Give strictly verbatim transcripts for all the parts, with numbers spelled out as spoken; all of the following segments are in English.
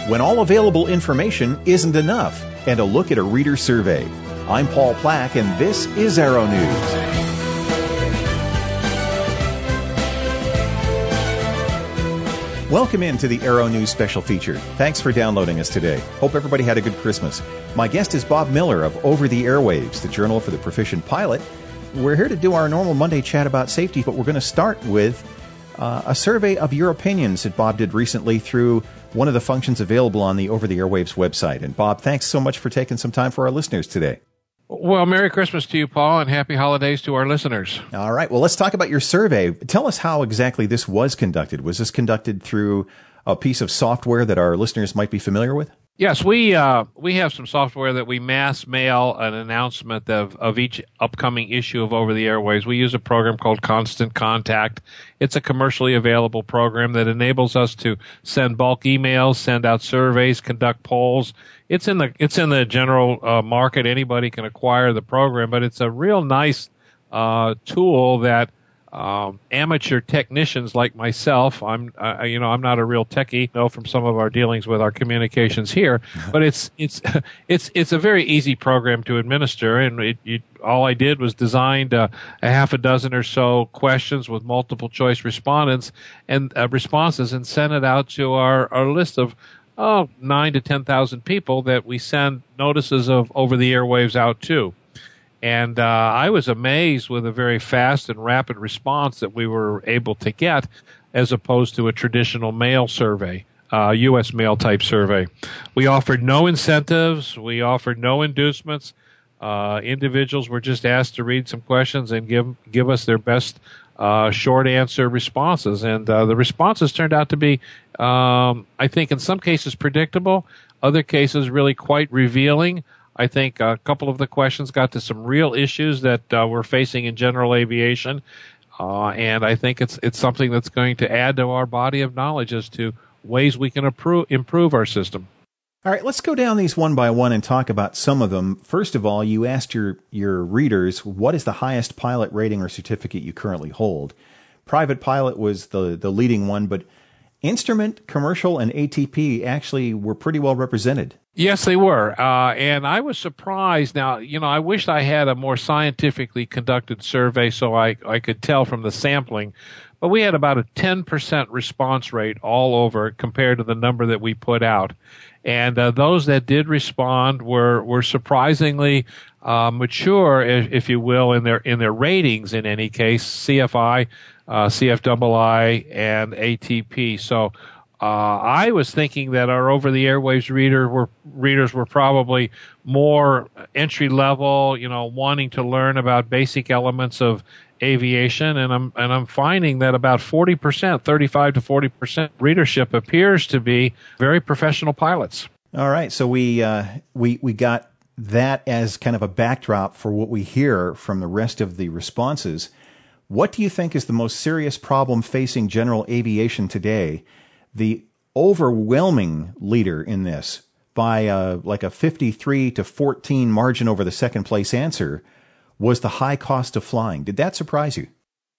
when all available information isn't enough, and a look at a reader survey. I'm Paul Plack, and this is Arrow News. Welcome into the Arrow News special feature. Thanks for downloading us today. Hope everybody had a good Christmas. My guest is Bob Miller of Over the Airwaves, the Journal for the Proficient Pilot. We're here to do our normal Monday chat about safety, but we're going to start with uh, a survey of your opinions that Bob did recently through one of the functions available on the Over the Airwaves website. And Bob, thanks so much for taking some time for our listeners today. Well, Merry Christmas to you, Paul, and Happy Holidays to our listeners. All right. Well, let's talk about your survey. Tell us how exactly this was conducted. Was this conducted through a piece of software that our listeners might be familiar with? Yes, we uh, we have some software that we mass mail an announcement of, of each upcoming issue of Over the Airwaves. We use a program called Constant Contact. It's a commercially available program that enables us to send bulk emails, send out surveys, conduct polls. It's in the it's in the general uh, market. Anybody can acquire the program, but it's a real nice uh, tool that Um, amateur technicians like myself, I'm, uh, you know, I'm not a real techie, know from some of our dealings with our communications here, but it's, it's, it's, it's a very easy program to administer. And it, it, all I did was designed uh, a half a dozen or so questions with multiple choice respondents and uh, responses and sent it out to our, our list of, oh, nine to ten thousand people that we send notices of Over the Airwaves out to. And uh, I was amazed with a very fast and rapid response that we were able to get as opposed to a traditional mail survey, uh, U S mail type survey. We offered no incentives. We offered no inducements. Uh, individuals were just asked to read some questions and give give us their best uh, short answer responses. And uh, the responses turned out to be, um, I think, in some cases predictable, other cases really quite revealing. I think a couple of the questions got to some real issues that uh, we're facing in general aviation, uh, and I think it's it's something that's going to add to our body of knowledge as to ways we can improve, improve our system. All right, let's go down these one by one and talk about some of them. First of all, you asked your, your readers, what is the highest pilot rating or certificate you currently hold? Private pilot was the, the leading one, but instrument, commercial, and A T P actually were pretty well represented. Yes, they were. Uh, and I was surprised. Now, you know, I wished I had a more scientifically conducted survey so I, I could tell from the sampling. But we had about a ten percent response rate all over compared to the number that we put out. And uh, those that did respond were, were surprisingly uh, mature, if, if you will, in their in their ratings in any case, C F I, uh, C F I I, and A T P. So Uh, I was thinking that our Over the Airwaves reader were, readers were probably more entry level, you know, wanting to learn about basic elements of aviation, and I'm and I'm finding that about forty percent, thirty-five to forty percent readership appears to be very professional pilots. All right, so we uh, we we got that as kind of a backdrop for what we hear from the rest of the responses. What do you think is the most serious problem facing general aviation today? The overwhelming leader in this, by uh, like a fifty-three to fourteen margin over the second place answer, was the high cost of flying. Did that surprise you?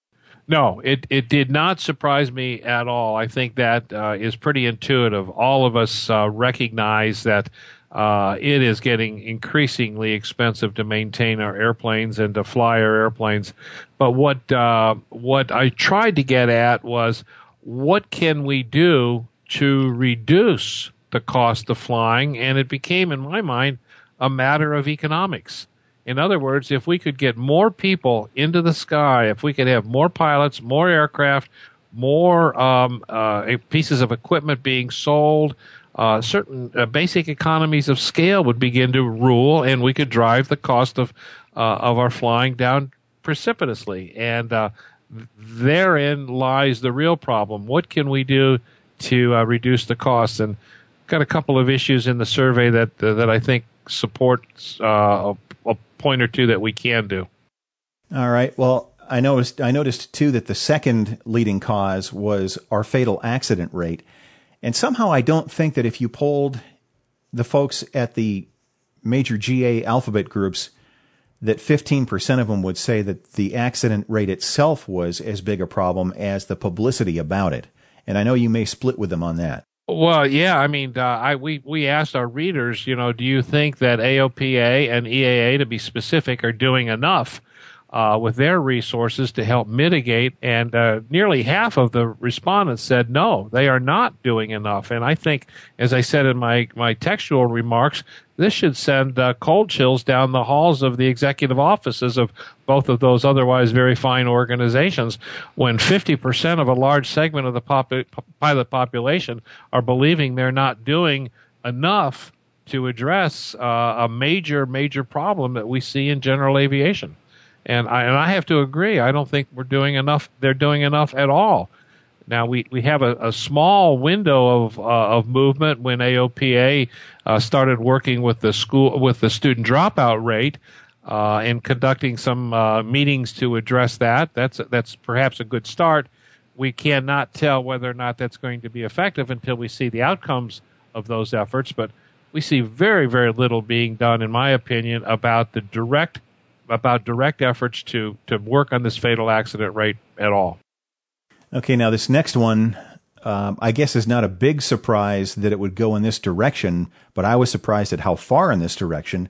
No, it, it did not surprise me at all. I think that uh, is pretty intuitive. All of us uh, recognize that uh, it is getting increasingly expensive to maintain our airplanes and to fly our airplanes. But what uh, what I tried to get at was, what can we do to reduce the cost of flying? And it became, in my mind, a matter of economics. In other words, if we could get more people into the sky, if we could have more pilots, more aircraft, more um, uh, pieces of equipment being sold, uh, certain uh, basic economies of scale would begin to rule, and we could drive the cost of uh, of our flying down precipitously. And uh, therein lies the real problem. What can we do to uh, reduce the costs? And got a couple of issues in the survey that uh, that I think supports uh, a, a point or two that we can do. All right. Well, I noticed I noticed too that the second leading cause was our fatal accident rate, and somehow I don't think that if you polled the folks at the major G A alphabet groups, that fifteen percent of them would say that the accident rate itself was as big a problem as the publicity about it. And I know you may split with them on that. Well, yeah, I mean, uh, I we we asked our readers, you know, do you think that A O P A and E A A, to be specific, are doing enough uh, with their resources to help mitigate? And uh, nearly half of the respondents said no, they are not doing enough. And I think, as I said in my my textual remarks, this should send uh, cold chills down the halls of the executive offices of both of those otherwise very fine organizations when fifty percent of a large segment of the pop- pilot population are believing they're not doing enough to address uh, a major, major problem that we see in general aviation. And I, and I have to agree. I don't think we're doing enough. They're doing enough at all. Now, we, we have a, a small window of uh, of movement when A O P A uh, started working with the school with the student dropout rate uh, and conducting some uh, meetings to address that. That's that's perhaps a good start. We cannot tell whether or not that's going to be effective until we see the outcomes of those efforts. But we see very, very little being done, in my opinion, about the direct about direct efforts to to work on this fatal accident rate at all. Okay, now this next one, um, I guess is not a big surprise that it would go in this direction, but I was surprised at how far in this direction.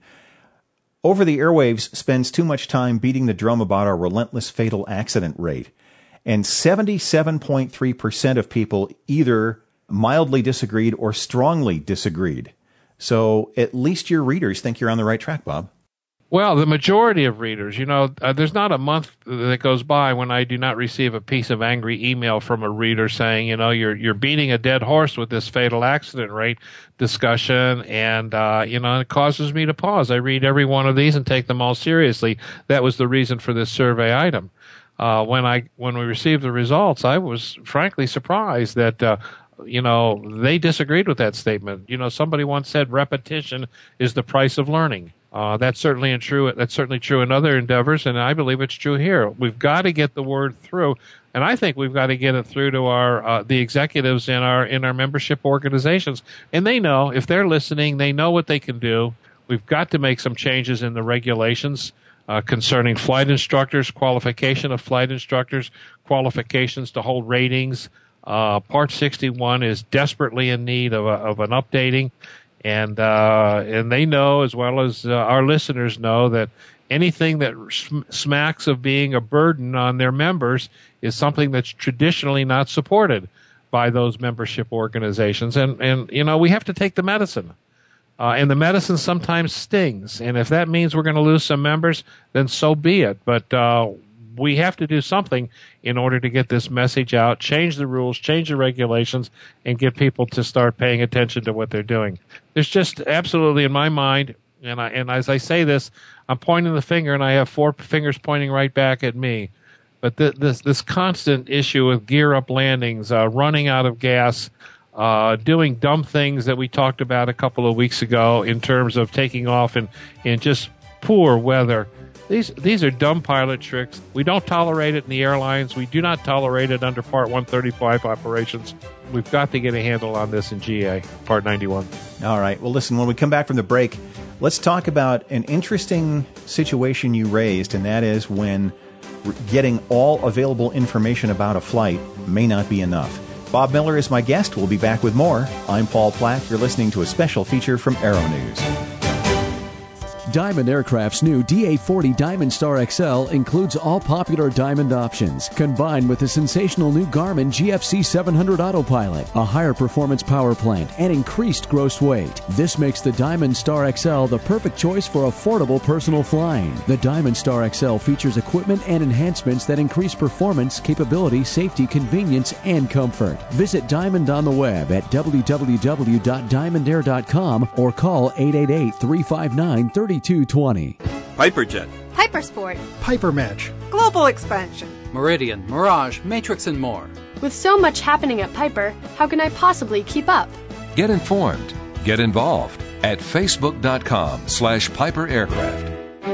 Over the Airwaves spends too much time beating the drum about our relentless fatal accident rate. And seventy-seven point three percent of people either mildly disagreed or strongly disagreed. So at least your readers think you're on the right track, Bob. Well, the majority of readers, you know, uh, there's not a month that goes by when I do not receive a piece of angry email from a reader saying, you know, you're you're beating a dead horse with this fatal accident rate discussion, and uh, you know, it causes me to pause. I read every one of these and take them all seriously. That was the reason for this survey item. Uh, when I when we received the results, I was frankly surprised that. Uh, You know, they disagreed with that statement. You know, somebody once said repetition is the price of learning. Uh, that's certainly true. That's certainly true in other endeavors, and I believe it's true here. We've got to get the word through, and I think we've got to get it through to our uh, the executives in our in our membership organizations. And they know, if they're listening, they know what they can do. We've got to make some changes in the regulations uh, concerning flight instructors, qualification of flight instructors, qualifications to hold ratings. Uh, Part sixty-one is desperately in need of, a, of an updating, and uh, and they know, as well as uh, our listeners know, that anything that sm- smacks of being a burden on their members is something that's traditionally not supported by those membership organizations. And, and you know, we have to take the medicine. Uh, and the medicine sometimes stings. And if that means we're going to lose some members, then so be it. But uh, we have to do something in order to get this message out, change the rules, change the regulations, and get people to start paying attention to what they're doing. There's just absolutely, in my mind, and I, and as I say this, I'm pointing the finger, and I have four fingers pointing right back at me. But th- this this constant issue of gear-up landings, uh, running out of gas, uh, doing dumb things that we talked about a couple of weeks ago in terms of taking off in, in just poor weather. These these are dumb pilot tricks. We don't tolerate it in the airlines. We do not tolerate it under Part one thirty-five operations. We've got to get a handle on this in G A, Part ninety-one. All right. Well, listen, when we come back from the break, let's talk about an interesting situation you raised, and that is when getting all available information about a flight may not be enough. Bob Miller is my guest. We'll be back with more. I'm Paul Platt. You're listening to a special feature from Aero News. Diamond Aircraft's new D A forty Diamond Star X L includes all popular Diamond options, combined with the sensational new Garmin G F C seven hundred Autopilot, a higher performance power plant, and increased gross weight. This makes the Diamond Star X L the perfect choice for affordable personal flying. The Diamond Star X L features equipment and enhancements that increase performance, capability, safety, convenience, and comfort. Visit Diamond on the web at w w w dot diamond air dot com or call eight eight eight, three five nine, three two two zero. Piperjet, Hypersport, Piper Match, Global Expansion, Meridian, Mirage, Matrix, and more. With so much happening at Piper, how can I possibly keep up? Get informed. Get involved at facebook.com slash Piper Aircraft.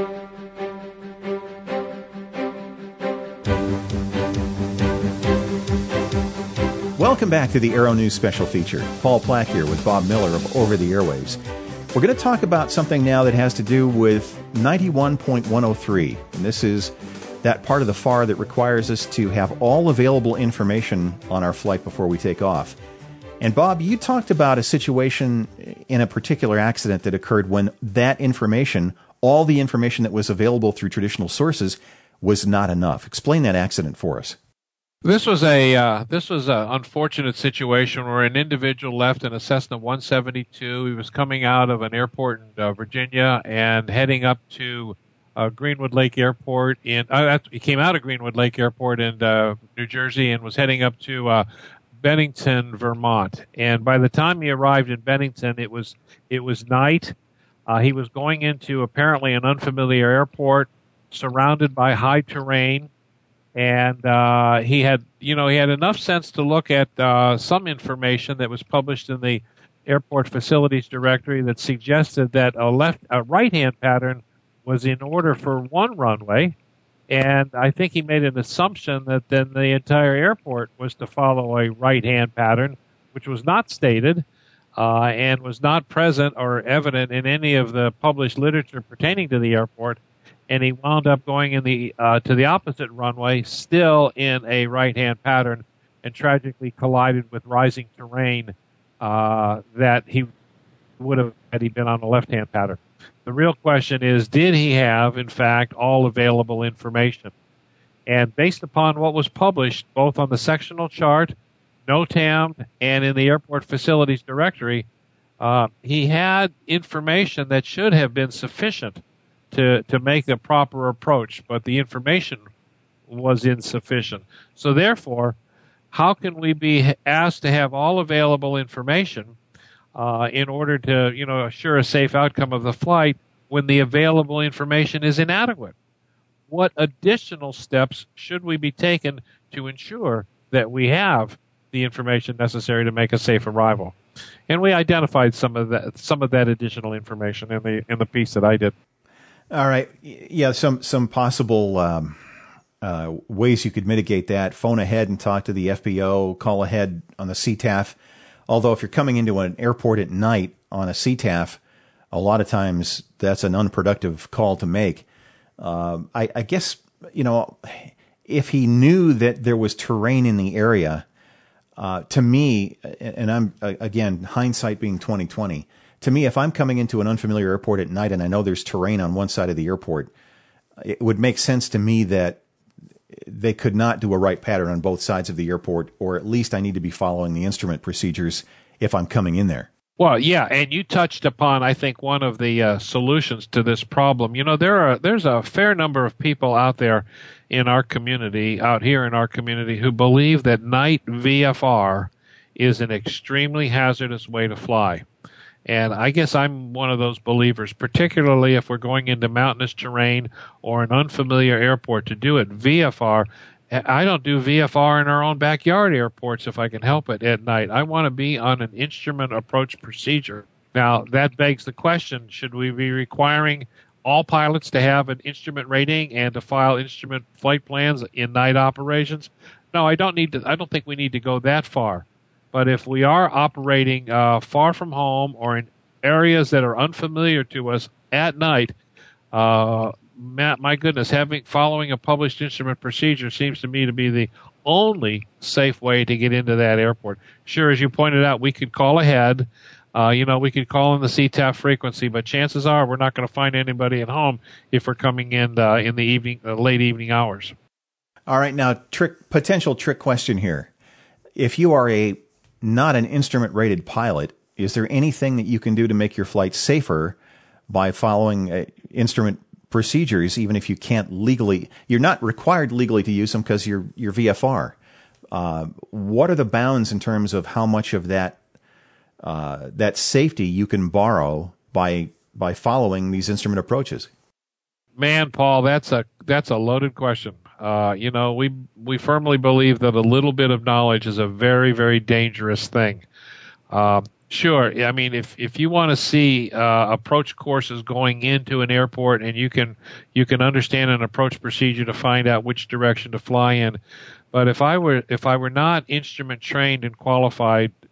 Welcome back to the Aero News special feature. Paul Platt here with Bob Miller of Over the Airwaves. We're going to talk about something now that has to do with ninety-one point one oh three. And this is that part of the F A R that requires us to have all available information on our flight before we take off. And Bob, you talked about a situation in a particular accident that occurred when that information, all the information that was available through traditional sources, was not enough. Explain that accident for us. This was a uh, this was an unfortunate situation where an individual left in a Cessna one seventy-two. He was coming out of an airport in uh, Virginia and heading up to uh, Greenwood Lake Airport. In uh, he came out of Greenwood Lake Airport in uh, New Jersey and was heading up to uh, Bennington, Vermont. And by the time he arrived in Bennington, it was it was night. Uh, he was going into apparently an unfamiliar airport, surrounded by high terrain, and uh, he had you know he had enough sense to look at uh, some information that was published in the airport facilities directory that suggested that a left a right hand pattern was in order for one runway. And I think he made an assumption that then the entire airport was to follow a right-hand pattern, which was not stated uh, and was not present or evident in any of the published literature pertaining to the airport. And he wound up going in the uh, to the opposite runway, still in a right-hand pattern, and tragically collided with rising terrain uh, that he would have had he been on a left-hand pattern. The real question is, did he have, in fact, all available information? And based upon what was published, both on the sectional chart, NOTAM, and in the airport facilities directory, uh, he had information that should have been sufficient to, to make the proper approach, but the information was insufficient. So therefore, how can we be asked to have all available information Uh, in order to, you know, assure a safe outcome of the flight when the available information is inadequate? What additional steps should we be taken to ensure that we have the information necessary to make a safe arrival? And we identified some of that, some of that additional information in the in the piece that I did. All right, yeah, some some possible um, uh, ways you could mitigate that: phone ahead and talk to the F B O, call ahead on the C T A F. Although if you're coming into an airport at night on a C T A F, a lot of times that's an unproductive call to make. Uh, I, I guess, you know, if he knew that there was terrain in the area, uh, to me, and I'm, again, hindsight being twenty twenty, to me, if I'm coming into an unfamiliar airport at night and I know there's terrain on one side of the airport, it would make sense to me that they could not do a right pattern on both sides of the airport, or at least I need to be following the instrument procedures if I'm coming in there. Well, yeah, and you touched upon, I think, one of the uh, solutions to this problem. You know, there are there's a fair number of people out there in our community, out here in our community, who believe that night V F R is an extremely hazardous way to fly. And I guess I'm one of those believers, particularly if we're going into mountainous terrain or an unfamiliar airport to do it. V F R, I don't do V F R in our own backyard airports if I can help it at night. I want to be on an instrument approach procedure. Now, that begs the question, should we be requiring all pilots to have an instrument rating and to file instrument flight plans in night operations? No, I don't need to. I don't think we need to go that far. But if we are operating uh, far from home or in areas that are unfamiliar to us at night, uh, Matt, my goodness, having following a published instrument procedure seems to me to be the only safe way to get into that airport. Sure, as you pointed out, we could call ahead. Uh, you know, we could call in the C T A F frequency, but chances are we're not going to find anybody at home if we're coming in uh, in the evening, uh, late evening hours. All right, now trick potential trick question here: if you are a not an instrument-rated pilot, is there anything that you can do to make your flight safer by following uh, instrument procedures, even if you can't legally, you're not required legally to use them because you're, you're V F R. Uh, what are the bounds in terms of how much of that uh, that safety you can borrow by by following these instrument approaches? Man, Paul, that's a that's a loaded question. Uh, you know, we we firmly believe that a little bit of knowledge is a very, very dangerous thing. Uh, sure, I mean, if if you want to see uh, approach courses going into an airport, and you can you can understand an approach procedure to find out which direction to fly in. But if I were if I were not instrument trained and qualified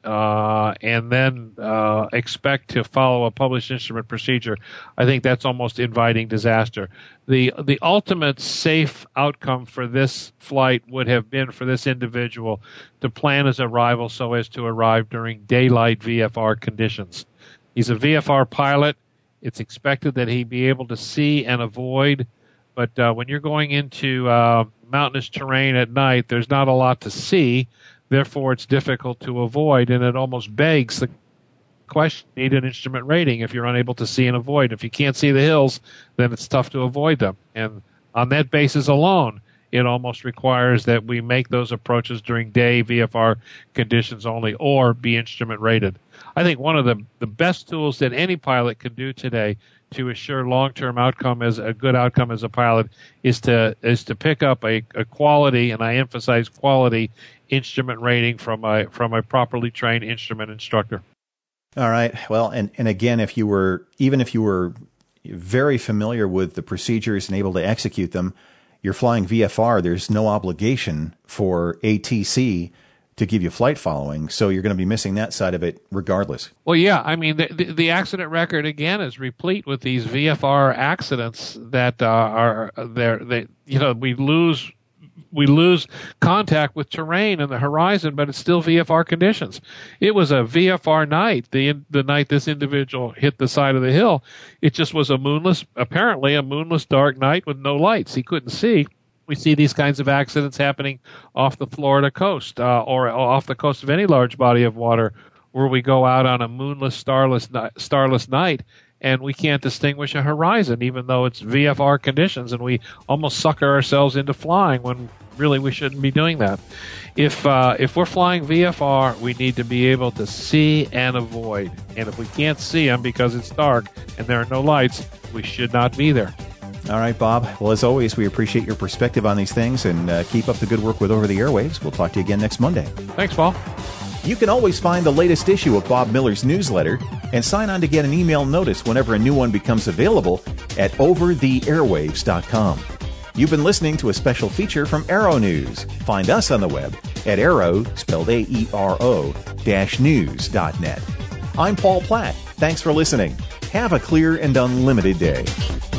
uh, and then uh, expect to follow a published instrument procedure, I think that's almost inviting disaster. The the ultimate safe outcome for this flight would have been for this individual to plan his arrival so as to arrive during daylight V F R conditions. He's a V F R pilot. It's expected that he be able to see and avoid, but uh, when you're going into uh, mountainous terrain at night, there's not a lot to see. Therefore, it's difficult to avoid, and it almost begs the question, you need an instrument rating if you're unable to see and avoid. If you can't see the hills, then it's tough to avoid them. And on that basis alone, it almost requires that we make those approaches during day V F R conditions only or be instrument rated. I think one of the, the best tools that any pilot can do today to assure long-term outcome as a good outcome as a pilot is to is to pick up a, a quality, and I emphasize quality, instrument rating from a from a properly trained instrument instructor. All right. Well, and, and again, if you were, even if you were very familiar with the procedures and able to execute them, you're flying V F R, there's no obligation for A T C to give you flight following, so you're going to be missing that side of it regardless. Well, yeah, I mean, the, the, the accident record, again, is replete with these V F R accidents that uh, are there. They, you know, we lose we lose contact with terrain and the horizon, but it's still V F R conditions. It was a V F R night, the the night this individual hit the side of the hill. It just was a moonless, apparently a moonless, dark night with no lights. He couldn't see. We see these kinds of accidents happening off the Florida coast uh, or off the coast of any large body of water where we go out on a moonless, starless, starless night and we can't distinguish a horizon, even though it's V F R conditions, and we almost sucker ourselves into flying when really we shouldn't be doing that. If uh, if we're flying V F R, we need to be able to see and avoid. And if we can't see them because it's dark and there are no lights, we should not be there. All right, Bob. Well, as always, we appreciate your perspective on these things, and uh, keep up the good work with Over the Airwaves. We'll talk to you again next Monday. Thanks, Paul. You can always find the latest issue of Bob Miller's newsletter and sign on to get an email notice whenever a new one becomes available at over the airwaves dot com. You've been listening to a special feature from Aero News. Find us on the web at aero, spelled A E R O, dash news dot net. I'm Paul Platt. Thanks for listening. Have a clear and unlimited day.